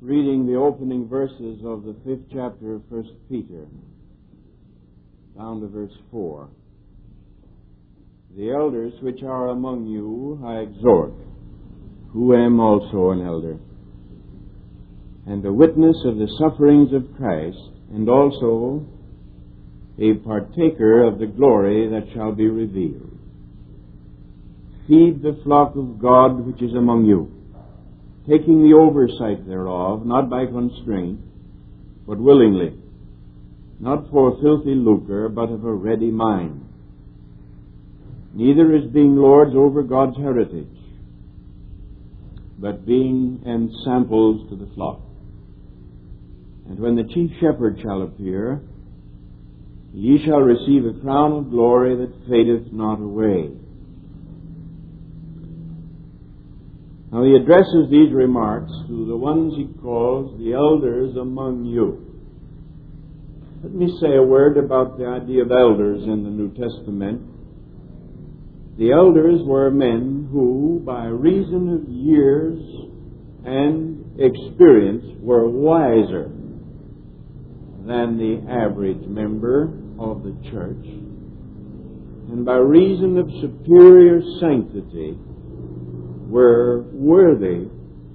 reading the opening verses of the 5th chapter of 1 Peter, down to verse 4. The elders which are among you I exhort, who am also an elder, and a witness of the sufferings of Christ, and also a partaker of the glory that shall be revealed. Feed the flock of God which is among you, taking the oversight thereof, not by constraint, but willingly, not for filthy lucre, but of a ready mind, neither as being lords over God's heritage, but being ensamples to the flock. And when the chief shepherd shall appear, ye shall receive a crown of glory that fadeth not away. Now he addresses these remarks to the ones he calls the elders among you. Let me say a word about the idea of elders in the New Testament. The elders were men who, by reason of years and experience, were wiser than the average member of the church, and by reason of superior sanctity were worthy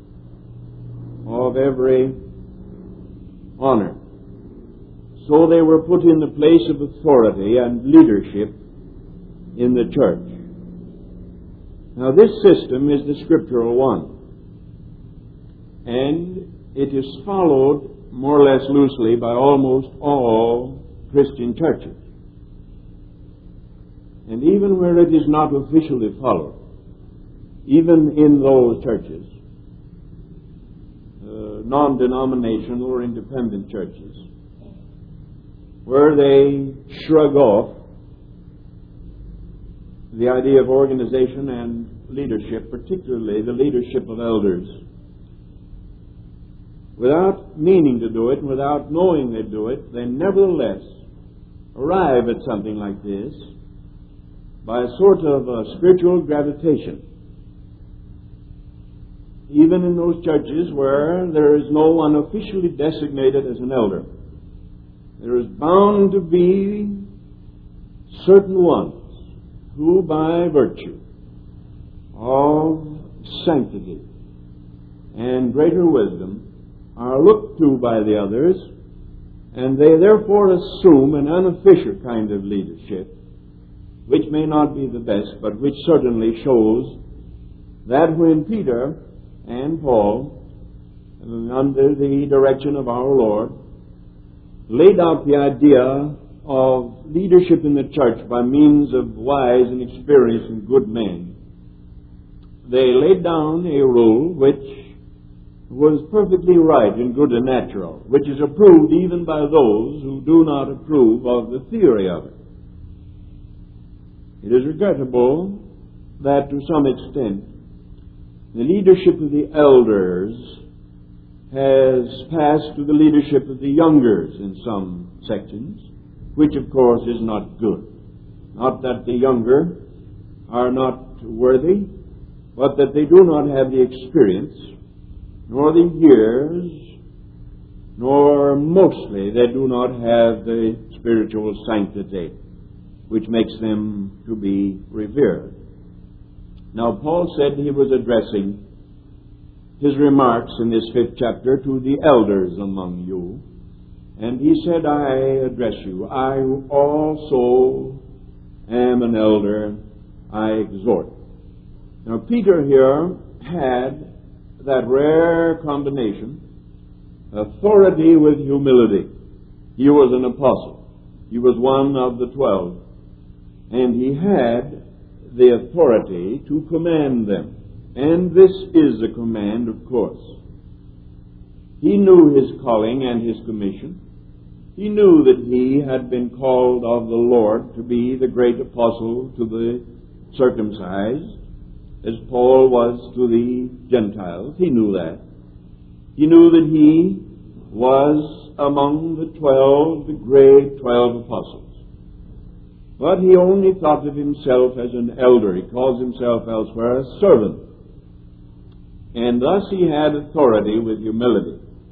of every honor. So they were put in the place of authority and leadership in the church. Now this system is the scriptural one, and it is followed more or less loosely by almost all Christian churches. And even where it is not officially followed, even in those churches, non-denominational or independent churches, where they shrug off the idea of organization and leadership, particularly the leadership of elders, without meaning to do it, without knowing they do it, they nevertheless arrive at something like this by a sort of a spiritual gravitation. Even in those churches where there is no one officially designated as an elder, there is bound to be certain ones who, by virtue of sanctity and greater wisdom, are looked to by the others, and they therefore assume an unofficial kind of leadership, which may not be the best, but which certainly shows that when Peter and Paul, under the direction of our Lord, laid out the idea of leadership in the church by means of wise and experienced and good men, they laid down a rule which was perfectly right and good and natural, which is approved even by those who do not approve of the theory of it. It is regrettable that to some extent the leadership of the elders has passed to the leadership of the youngers in some sections, which of course is not good. Not that the younger are not worthy, but that they do not have the experience, nor the years, nor mostly they do not have the spiritual sanctity which makes them to be revered. Now, Paul said he was addressing his remarks in this 5th chapter to the elders among you. And he said, I address you. I also am an elder. I exhort. Now, Peter here had that rare combination, authority with humility. He was an apostle. He was one of the 12. And he had the authority to command them. And this is a command, of course. He knew his calling and his commission. He knew that he had been called of the Lord to be the great apostle to the circumcised, as Paul was to the Gentiles. He knew that. He knew that he was among the 12, the great 12 apostles. But he only thought of himself as an elder. He calls himself elsewhere a servant. And thus he had authority with humility.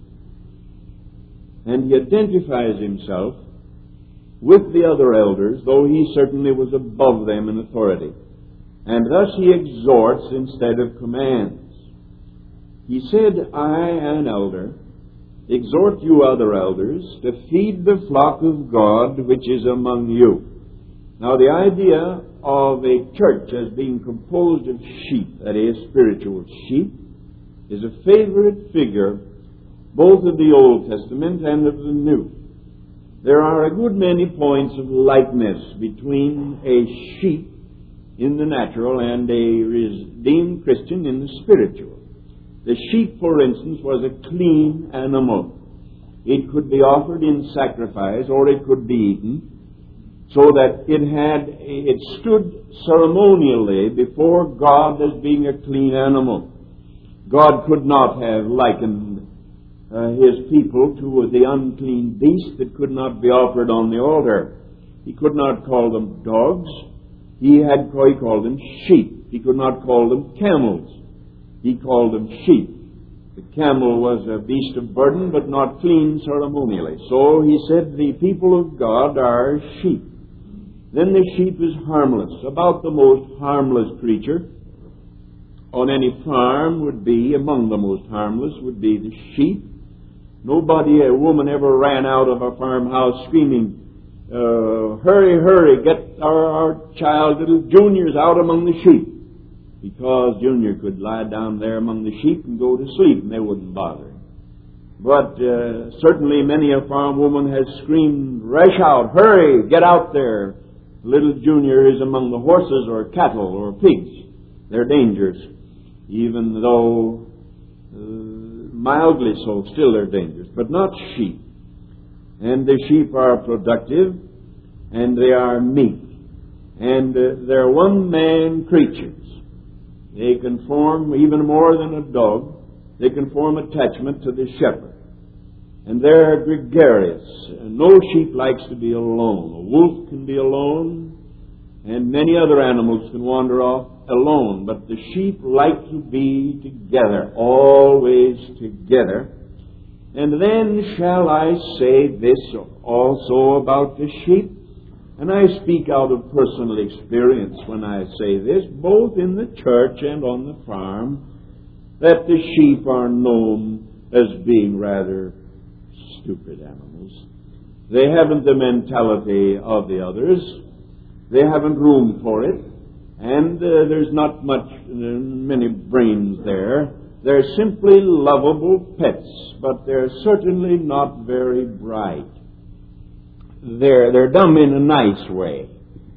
And he identifies himself with the other elders, though he certainly was above them in authority. And thus he exhorts instead of commands. He said, I, an elder, exhort you other elders to feed the flock of God which is among you. Now the idea of a church as being composed of sheep, that is, spiritual sheep, is a favorite figure both of the Old Testament and of the New. There are a good many points of likeness between a sheep in the natural and a redeemed Christian in the spiritual. The sheep, for instance, was a clean animal. It could be offered in sacrifice or it could be eaten, so that it stood ceremonially before God as being a clean animal. God could not have likened his people to the unclean beast that could not be offered on the altar. He could not call them dogs. He called them sheep. He could not call them camels. He called them sheep. The camel was a beast of burden, but not clean ceremonially. So he said the people of God are sheep. Then the sheep is harmless. About the most harmless creature on any farm would be, among the most harmless, would be the sheep. A woman ever ran out of a farmhouse screaming, hurry, hurry, get our child, little Junior's out among the sheep. Because Junior could lie down there among the sheep and go to sleep and they wouldn't bother him. But certainly many a farm woman has screamed, rush out, hurry, get out there. Little Junior is among the horses or cattle or pigs. They're dangerous. Even though mildly so, still they're dangerous. But not sheep. And the sheep are productive and they are meek. And they're one-man creatures. They can form, even more than a dog, they can form attachment to the shepherd. And they're gregarious. No sheep likes to be alone. A wolf can be alone, and many other animals can wander off alone. But the sheep like to be together, always together. And then shall I say this also about the sheep? And I speak out of personal experience when I say this, both in the church and on the farm, that the sheep are known as being rather stupid animals. They haven't the mentality of the others. They haven't room for it. And there's not many brains there. They're simply lovable pets, but they're certainly not very bright. They're dumb in a nice way.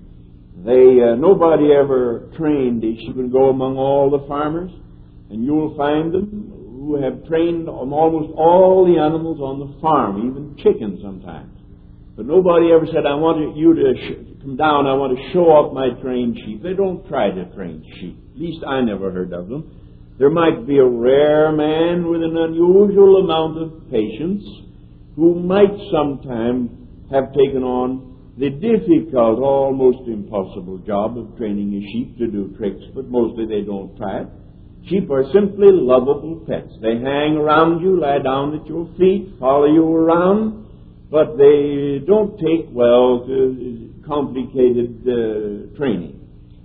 Nobody ever trained these. You can go among all the farmers, and you will find them who have trained almost all the animals on the farm, even chickens sometimes. But nobody ever said, I want you to come down, I want to show off my trained sheep. They don't try to train sheep. At least I never heard of them. There might be a rare man with an unusual amount of patience who might sometime have taken on the difficult, almost impossible job of training a sheep to do tricks, but mostly they don't try it. Sheep are simply lovable pets. They hang around you, lie down at your feet, follow you around, but they don't take well to complicated training.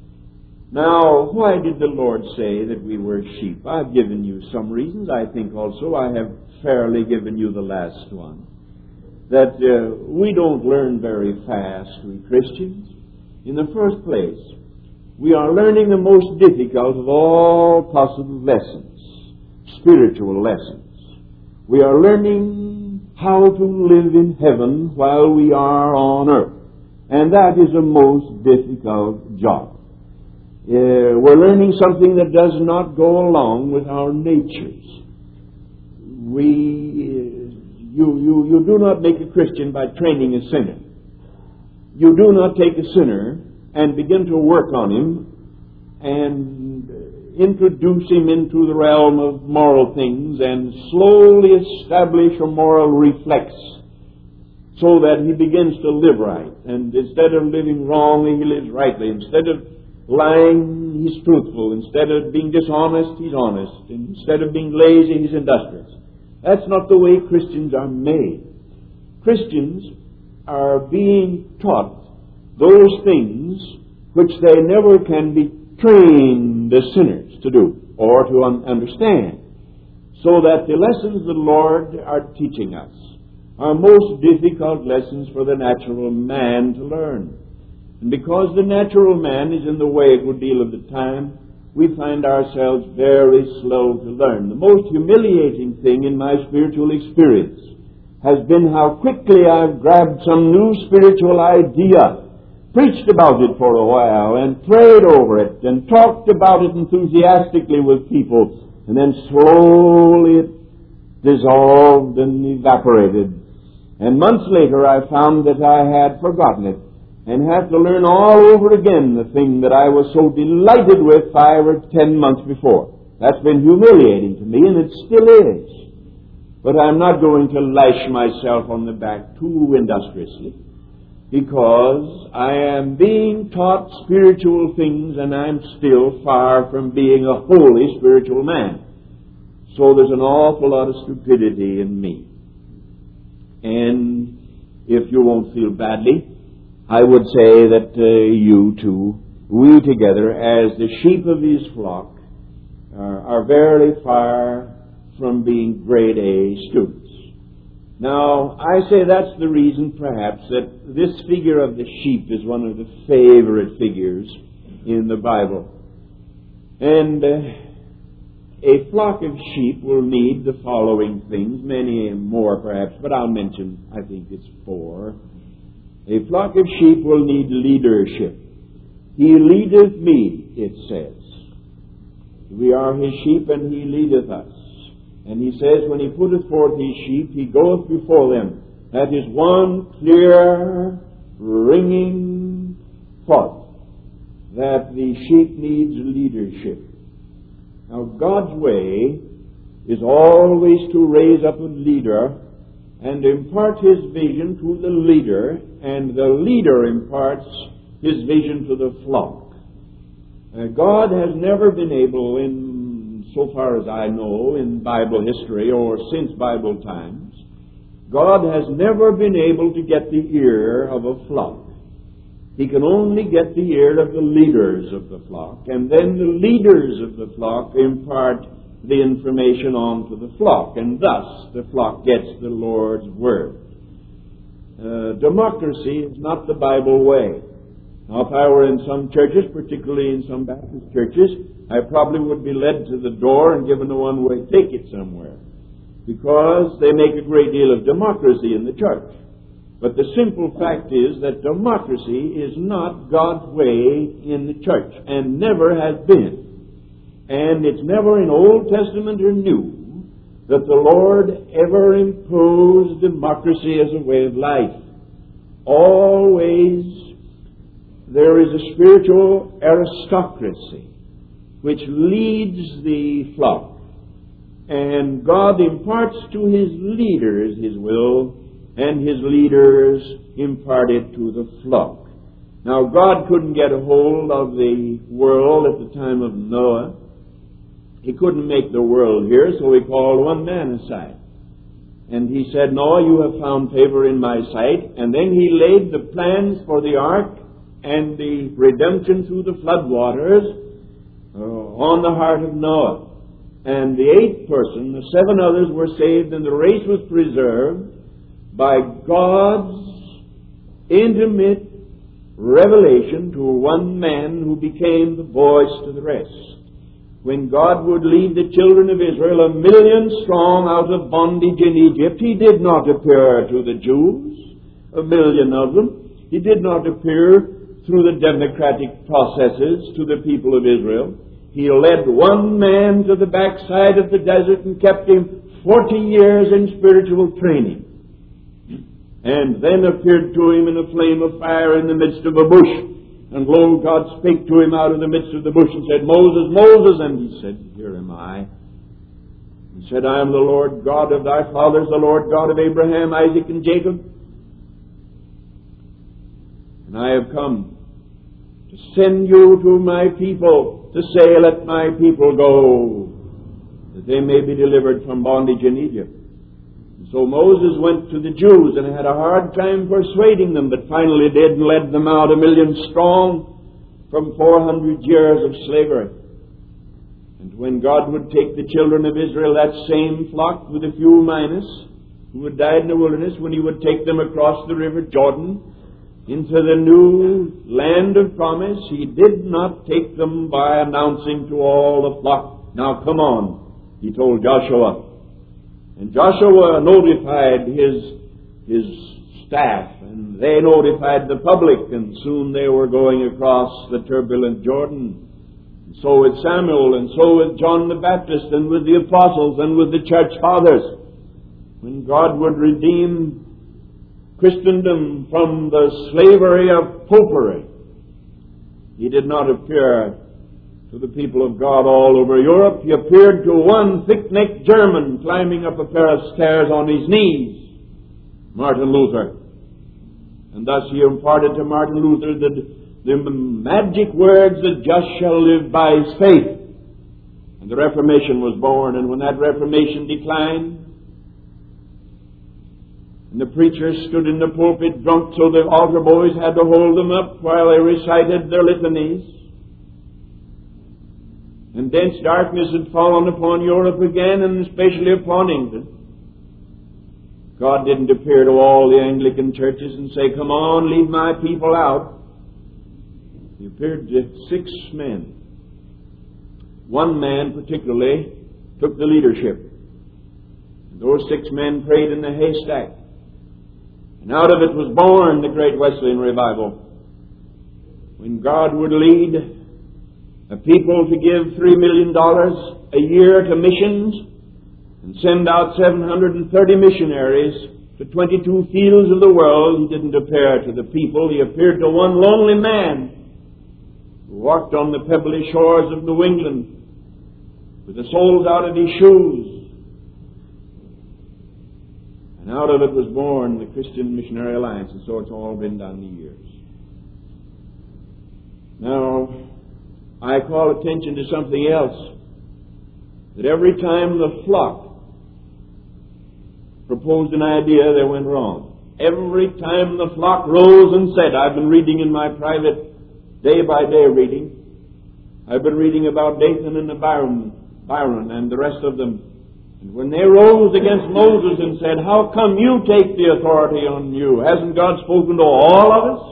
Now, why did the Lord say that we were sheep? I've given you some reasons. I think also I have fairly given you the last one. That we don't learn very fast, we Christians. In the first place, we are learning the most difficult of all possible lessons, spiritual lessons. We are learning how to live in heaven while we are on earth. And that is a most difficult job. We're learning something that does not go along with our natures. You do not make a Christian by training a sinner. You do not take a sinner and begin to work on him and introduce him into the realm of moral things and slowly establish a moral reflex so that he begins to live right. And instead of living wrongly, he lives rightly. Instead of lying, he's truthful. Instead of being dishonest, he's honest. Instead of being lazy, he's industrious. That's not the way Christians are made. Christians are being taught those things which they never can be trained as sinners to do or to understand. So that the lessons the Lord are teaching us are most difficult lessons for the natural man to learn. And because the natural man is in the way a good deal of the time, we find ourselves very slow to learn. The most humiliating thing in my spiritual experience has been how quickly I've grabbed some new spiritual idea, preached about it for a while, and prayed over it, and talked about it enthusiastically with people, and then slowly it dissolved and evaporated. And months later I found that I had forgotten it, and had to learn all over again the thing that I was so delighted with 5 or 10 months before. That's been humiliating to me, and it still is. But I'm not going to lash myself on the back too industriously, because I am being taught spiritual things, and I'm still far from being a holy spiritual man. So there's an awful lot of stupidity in me. And if you won't feel badly, I would say that you two, we together, as the sheep of his flock, are very far from being grade A students. Now, I say that's the reason, perhaps, that this figure of the sheep is one of the favorite figures in the Bible. And a flock of sheep will need the following things, many more perhaps, but I'll mention, I think it's 4. A flock of sheep will need leadership. He leadeth me, it says. We are his sheep, and he leadeth us. And he says, when he putteth forth his sheep, he goeth before them. That is one clear, ringing thought, that the sheep needs leadership. Now, God's way is always to raise up a leader and impart his vision to the leader, and the leader imparts his vision to the flock. God has never been able, in so far as I know, in Bible history or since Bible times, God has never been able to get the ear of a flock. He can only get the ear of the leaders of the flock, and then the leaders of the flock impart the information on to the flock, and thus the flock gets the Lord's Word. Democracy is not the Bible way. Now, if I were in some churches, particularly in some Baptist churches, I probably would be led to the door and given a one-way ticket somewhere, because they make a great deal of democracy in the church. But the simple fact is that democracy is not God's way in the church, and never has been. And it's never in Old Testament or New that the Lord ever imposed democracy as a way of life. Always there is a spiritual aristocracy which leads the flock, and God imparts to his leaders his will, and his leaders impart it to the flock. Now, God couldn't get a hold of the world at the time of Noah. He couldn't make the world here, so he called one man aside. And he said, Noah, you have found favor in my sight. And then he laid the plans for the ark and the redemption through the flood waters on the heart of Noah. And the 8th person, the 7 others were saved, and the race was preserved by God's intimate revelation to one man who became the voice to the rest. When God would lead the children of Israel 1 million strong out of bondage in Egypt, he did not appear to the Jews, 1 million of them. He did not appear through the democratic processes to the people of Israel. He led one man to the backside of the desert and kept him 40 years in spiritual training, and then appeared to him in a flame of fire in the midst of a bush. And lo, God spake to him out of the midst of the bush and said, Moses, Moses. And he said, Here am I. He said, I am the Lord God of thy fathers, the Lord God of Abraham, Isaac, and Jacob. And I have come to send you to my people, to say, let my people go, that they may be delivered from bondage in Egypt. And So Moses went to the Jews and had a hard time persuading them, but finally did and led them out 1,000,000 strong from 400 years of slavery. And when God would take the children of Israel, that same flock with a few minus, who had died in the wilderness, when He would take them across the river Jordan into the new land of promise, He did not take them by announcing to all the flock, "Now come on," He told Joshua. And Joshua notified his staff, and they notified the public, and soon they were going across the turbulent Jordan. And so with Samuel, and so with John the Baptist, and with the apostles, and with the church fathers. When God would redeem Christendom from the slavery of popery, He did not appear to the people of God all over Europe. He appeared to one thick-necked German climbing up a pair of stairs on his knees, Martin Luther. And thus He imparted to Martin Luther the magic words, "The just shall live by his faith." And the Reformation was born. And when that Reformation declined, and the preachers stood in the pulpit drunk, so the altar boys had to hold them up while they recited their litanies, and dense darkness had fallen upon Europe again, and especially upon England, God didn't appear to all the Anglican churches and say, "Come on, lead my people out." He appeared to 6 men. One man particularly took the leadership. And those 6 men prayed in the haystack. And out of it was born the great Wesleyan revival. When God would lead a people to give $3 million a year to missions and send out 730 missionaries to 22 fields of the world, He didn't appear to the people. He appeared to one lonely man who walked on the pebbly shores of New England with the soles out of his shoes. And out of it was born the Christian Missionary Alliance, and so it's all been down the years. Now, I call attention to something else. That every time the flock proposed an idea, they went wrong. Every time the flock rose and said, I've been reading in my private day-by-day reading, I've been reading about Dathan and Byron and the rest of them. And when they rose against Moses and said, how come you take the authority on you? Hasn't God spoken to all of us?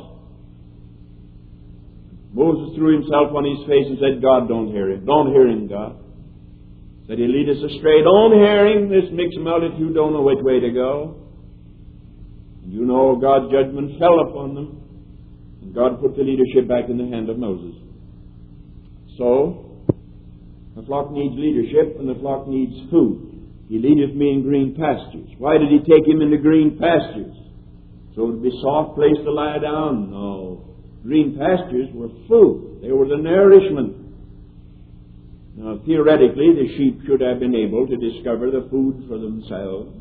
Moses threw himself on his face and said, God, don't hear him. Don't hear him, God. Said he'll lead us astray. Don't hear him. This mixed multitude don't know which way to go. And you know God's judgment fell upon them. And God put the leadership back in the hand of Moses. So, the flock needs leadership and the flock needs food. He leadeth me in green pastures. Why did he take him into green pastures? So it would be a soft place to lie down? No. Green pastures were food. They were the nourishment. Now, theoretically, the sheep should have been able to discover the food for themselves.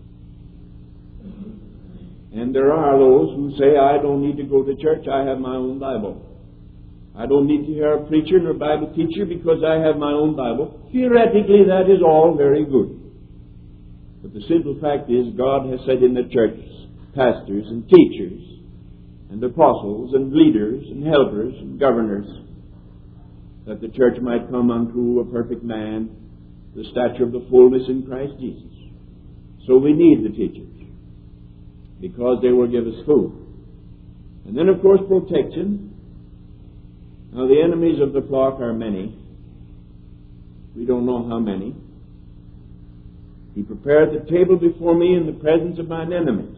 And there are those who say, I don't need to go to church, I have my own Bible. I don't need to hear a preacher nor Bible teacher because I have my own Bible. Theoretically, that is all very good. But the simple fact is, God has set in the church pastors and teachers and apostles and leaders and helpers and governors, that the church might come unto a perfect man, the stature of the fullness in Christ Jesus. So we need the teachers, because they will give us food. And then, of course, protection. Now, the enemies of the flock are many. We don't know how many. He prepared the table before me in the presence of mine enemies.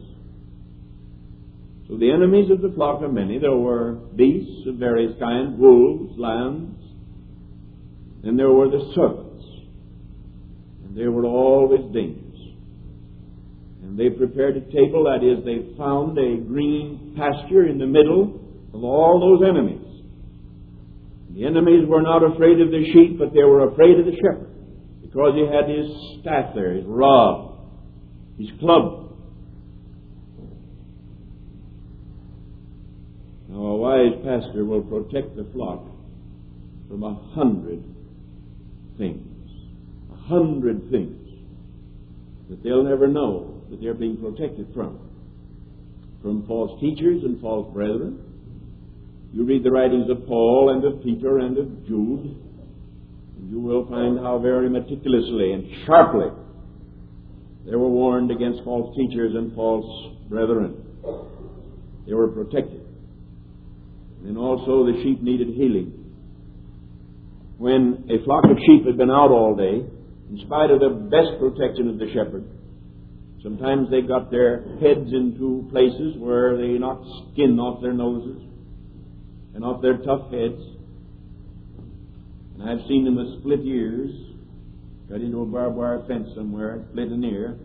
So the enemies of the flock are many. There were beasts of various kinds, wolves, lions. Then there were the serpents. And they were always dangerous. And they prepared a table, that is, they found a green pasture in the middle of all those enemies. The enemies were not afraid of the sheep, but they were afraid of the shepherd, because he had his staff there, his rod, his club. Now, a wise pastor will protect the flock from 100 things. 100 things that they'll never know that they're being protected from false teachers and false brethren. You read the writings of Paul and of Peter and of Jude, and you will find how very meticulously and sharply they were warned against false teachers and false brethren. They were protected. And also the sheep needed healing. When a flock of sheep had been out all day, in spite of the best protection of the shepherd, sometimes they got their heads into places where they knocked skin off their noses and off their tough heads. And I've seen them with split ears, got into a barbed wire fence somewhere and split an ear.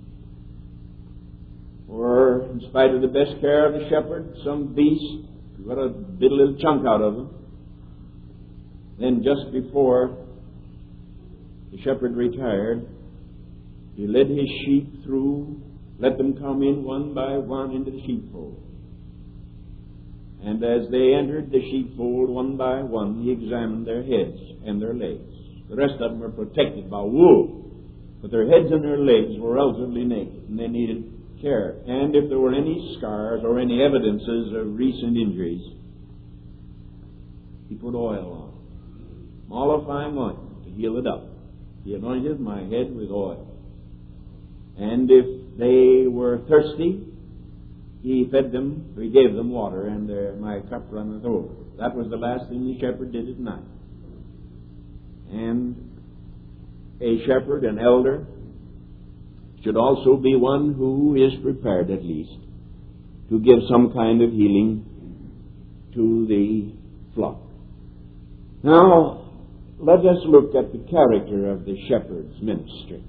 Or, in spite of the best care of the shepherd, some beast got a little chunk out of them. Then just before the shepherd retired, he led his sheep through, let them come in one by one into the sheepfold. And as they entered the sheepfold one by one, he examined their heads and their legs. The rest of them were protected by wool, but their heads and their legs were relatively naked, and they needed care. And if there were any scars or any evidences of recent injuries, he put oil on, mollifying ointment to heal it up. He anointed my head with oil. And if they were thirsty, he fed them, he gave them water, and my cup runneth over. That was the last thing the shepherd did at night. And a shepherd, an elder, should also be one who is prepared at least to give some kind of healing to the flock. Now, let us look at the character of the shepherd's ministry.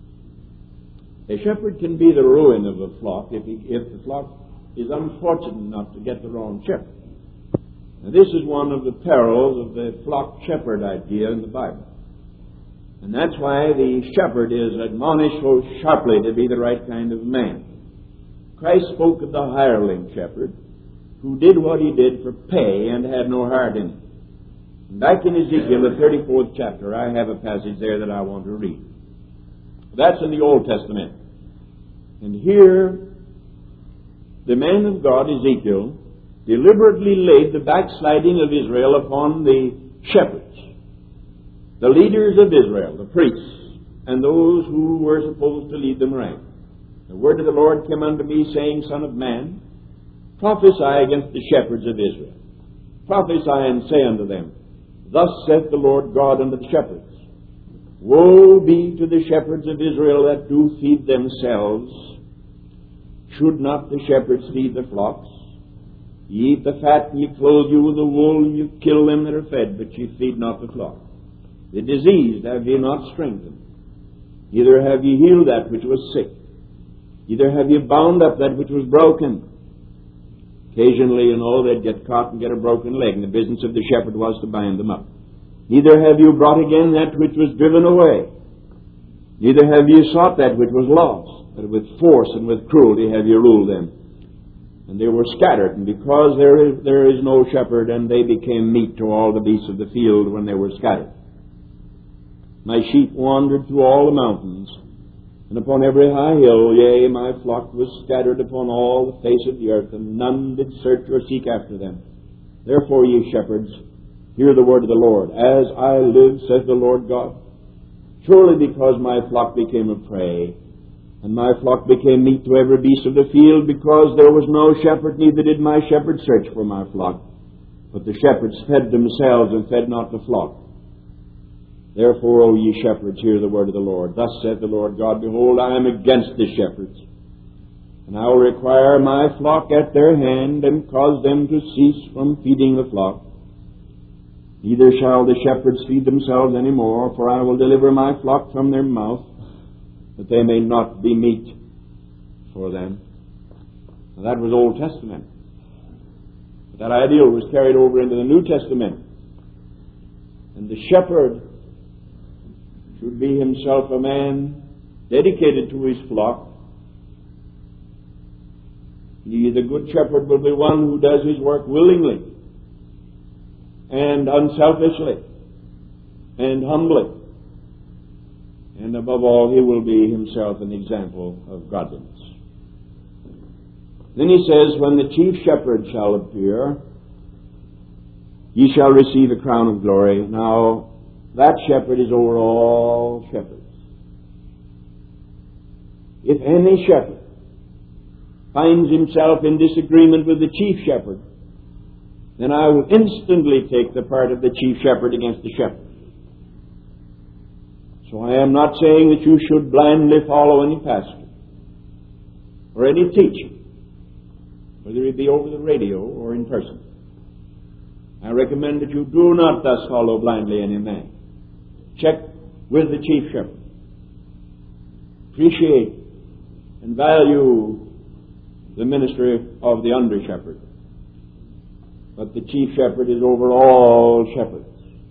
A shepherd can be the ruin of a flock if the flock is unfortunate enough to get the wrong shepherd. Now, this is one of the perils of the flock shepherd idea in the Bible. And that's why the shepherd is admonished so sharply to be the right kind of man. Christ spoke of the hireling shepherd who did what he did for pay and had no heart in it. And back in Ezekiel, the 34th chapter, I have a passage there that I want to read. That's in the Old Testament. And here, the man of God, Ezekiel, deliberately laid the backsliding of Israel upon the shepherds, the leaders of Israel, the priests, and those who were supposed to lead them right. The word of the Lord came unto me, saying, Son of man, prophesy against the shepherds of Israel. Prophesy and say unto them, Thus saith the Lord God unto the shepherds, Woe be to the shepherds of Israel that do feed themselves. Should not the shepherds feed the flocks? Ye eat the fat, and ye clothe you with the wool, and you kill them that are fed, but ye feed not the flock. The diseased have ye not strengthened, neither have ye healed that which was sick, neither have ye bound up that which was broken. Occasionally, they'd get caught and get a broken leg, and the business of the shepherd was to bind them up. Neither have you brought again that which was driven away, neither have ye sought that which was lost, but with force and with cruelty have ye ruled them. And they were scattered, and because there is no shepherd, and they became meat to all the beasts of the field when they were scattered. My sheep wandered through all the mountains, and upon every high hill, yea, my flock was scattered upon all the face of the earth, and none did search or seek after them. Therefore, ye shepherds, hear the word of the Lord. As I live, says the Lord God, surely because my flock became a prey, and my flock became meat to every beast of the field, because there was no shepherd, neither did my shepherd search for my flock. But the shepherds fed themselves and fed not the flock. Therefore, O ye shepherds, hear the word of the Lord. Thus saith the Lord God, Behold, I am against the shepherds, and I will require my flock at their hand, and cause them to cease from feeding the flock. Neither shall the shepherds feed themselves any more, for I will deliver my flock from their mouth, that they may not be meat for them. Now, that was Old Testament. But that ideal was carried over into the New Testament. And the shepherd should be himself a man dedicated to his flock. He, the good shepherd, will be one who does his work willingly and unselfishly and humbly And above all, he will be himself an example of godliness. Then he says, when the chief shepherd shall appear, ye shall receive a crown of glory. Now, that shepherd is over all shepherds. If any shepherd finds himself in disagreement with the chief shepherd, then I will instantly take the part of the chief shepherd against the shepherd. So I am not saying that you should blindly follow any pastor or any teacher, whether it be over the radio or in person. I recommend that you do not thus follow blindly any man. Check with the chief shepherd. Appreciate and value the ministry of the under shepherd. But the chief shepherd is over all shepherds.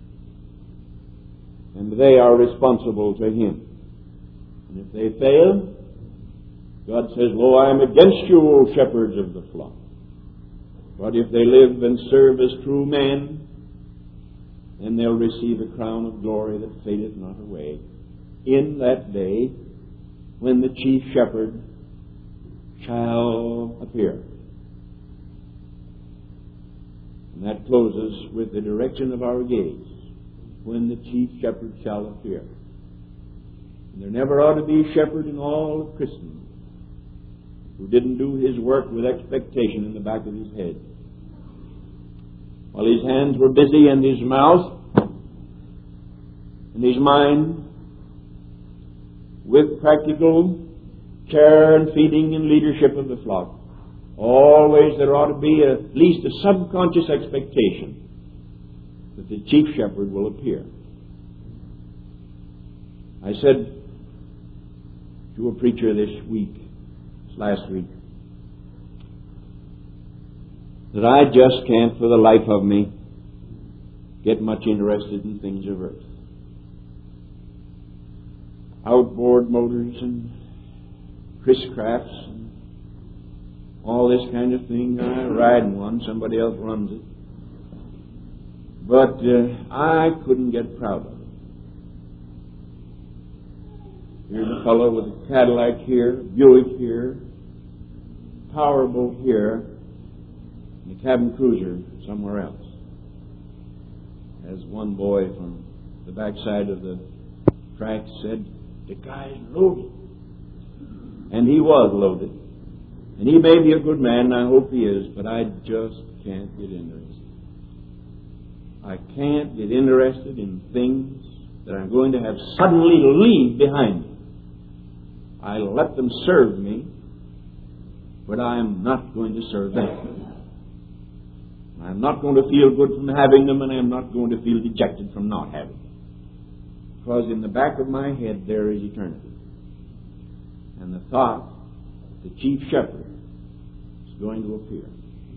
And they are responsible to him. And if they fail, God says, lo, I am against you, O shepherds of the flock. But if they live and serve as true men, then they'll receive a crown of glory that fadeth not away in that day when the chief shepherd shall appear. And that closes with the direction of our gaze, when the chief shepherd shall appear. And there never ought to be a shepherd in all of Christendom who didn't do his work with expectation in the back of his head. While his hands were busy and his mouth and his mind with practical care and feeding and leadership of the flock, always there ought to be at least a subconscious expectation that the chief shepherd will appear. I said to a preacher last week, that I just can't for the life of me get much interested in things of earth. Outboard motors and Chris Crafts and all this kind of thing. I ride in one, somebody else runs it. But I couldn't get proud of it. Here's a fellow with a Cadillac here, Buick here, Powerboat here, and a cabin cruiser somewhere else. As one boy from the backside of the track said, the guy's loaded. And he was loaded. And he may be a good man, and I hope he is, but I just can't get interested. I can't get interested in things that I'm going to have suddenly leave behind me. I let them serve me, but I am not going to serve them. I'm not going to feel good from having them, and I'm not going to feel dejected from not having them. Because in the back of my head there is eternity. And the thought, the chief shepherd is going to appear.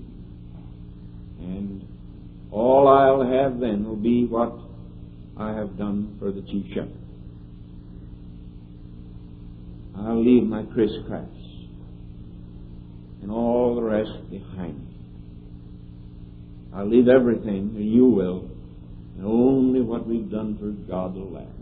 And all I'll have then will be what I have done for the chief shepherd. I'll leave my Chris Crafts and all the rest behind me. I'll leave everything, and you will, and only what we've done for God will last.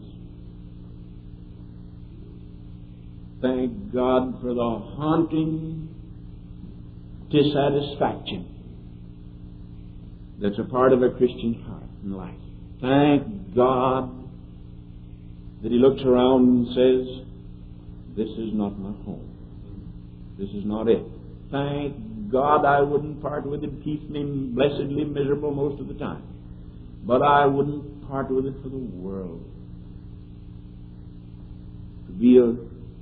Thank God for the haunting dissatisfaction that's a part of a Christian heart and life. Thank God that he looks around and says, this is not my home. This is not it. Thank God I wouldn't part with it, keep me blessedly miserable most of the time. But I wouldn't part with it for the world. To be a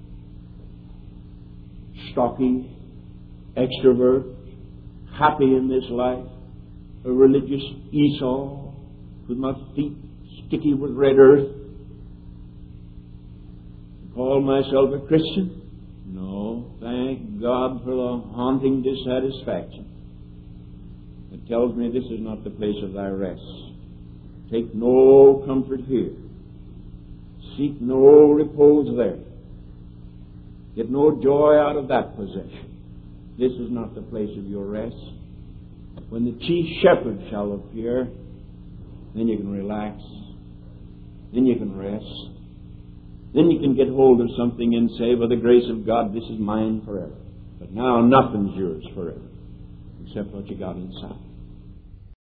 stocky extrovert, happy in this life, a religious Esau with my feet sticky with red earth, call myself a Christian? No, thank God for the haunting dissatisfaction that tells me this is not the place of thy rest. Take no comfort here. Seek no repose there. Get no joy out of that possession. This is not the place of your rest. When the chief shepherd shall appear, then you can relax. Then you can rest. Then you can get hold of something and say, by the grace of God, this is mine forever. But now nothing's yours forever, except what you got inside.